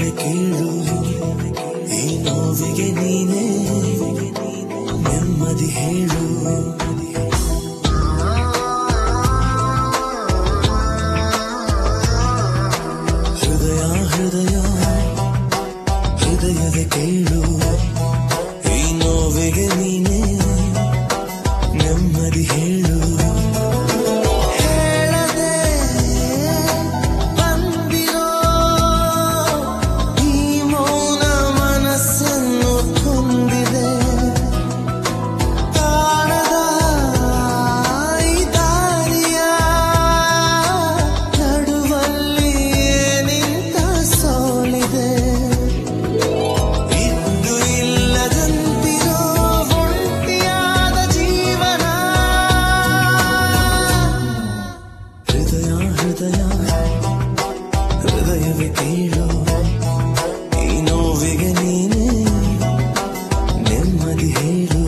ಕೇಳು ಈ ನೋವಿಗೆ ನೀನೇ ನೆಮ್ಮದಿ ಹೇಳು. ಹೃದಯ ಹೃದಯ ಹೃದಯವೇ ಕೇಳು ಈ ನೋವಿಗೆ ನೀನೇ ನೆಮ್ಮದಿ ಹೇಳು. ಹೃದಯವೇ ಕೇಳು ಈ ನೋವಿಗೆ ನೀನೇ ನೆಮ್ಮದಿ ಹೇಳು.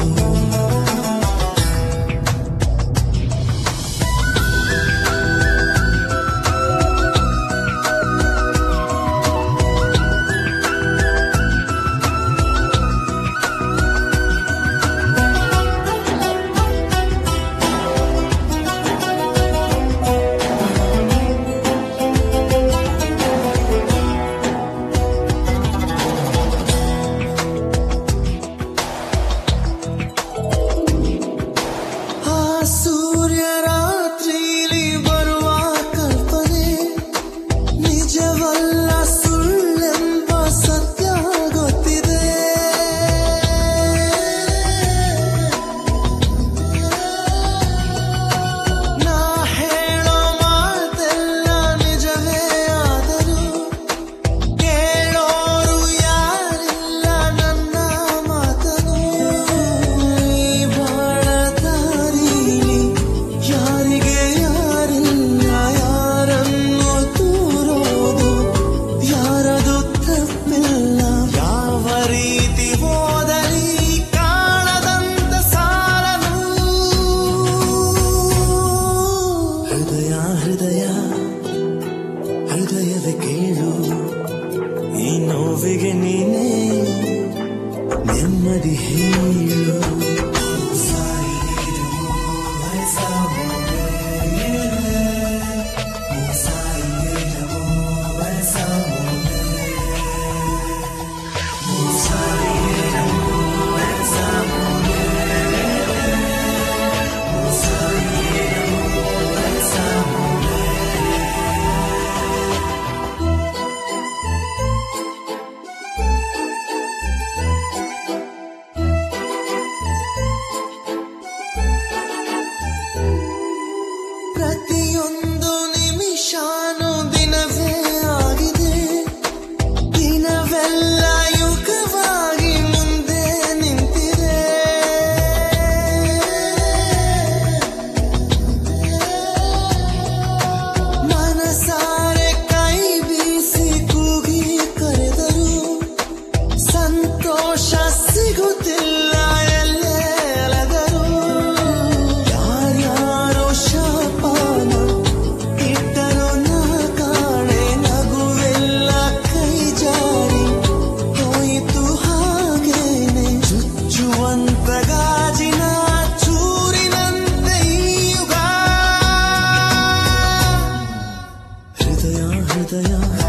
ಸೂರ್ಯ ರಾತ್ರಿಲಿ ಬರುವ ಕಲ್ಪನೆ ನಿಜವಲ್ಲ ಸುಳ್ಳೆಂಬ ಸತ್ಯ ಗೊತ್ತಿದೆ. ನಾ ಹೇಳೋ ಮಾತೆಲ್ಲ ನಿಜವೇ ಆದರೂ ಕೇಳೋರು ಯಾರಿಲ್ಲ ನನ್ನ ಮಾತನು. ಯಾರಿಗೆ ಯಾರಿಲ್ಲ ಯಾರನ್ನು ತೂರೋದು ಯಾರದು ತಪ್ಪಿಲ್ಲ. ಯಾವ ರೀತಿ ಹೋದಲಿ ಕಾಣದಂತ ಸಾರನು. ಹೃದಯ ಹೃದಯ ಹೃದಯವೇ ಕೇಳು ಈ ನೋವಿಗೆ ನೀನೇ ನೆಮ್ಮದಿ ಹೇಳು. ಪ್ರತಿಯೊಂದು ನಿಮಿಷನೂ ದಿನವೇ ಆಗಿದೆ. ದಿನವೆಲ್ಲ ಯುಗವಾಗಿ ಮುಂದೆ ನಿಂತಿದೆ. ಮನಸಾರೆ ಕೈ ಬೀಸಿ ಕೂಗಿ ಕರೆದರು ಸಂತೋಷ ಸಿಗುತ್ತಿಲ್ಲ. ಹೃದಯ ಹೃದಯ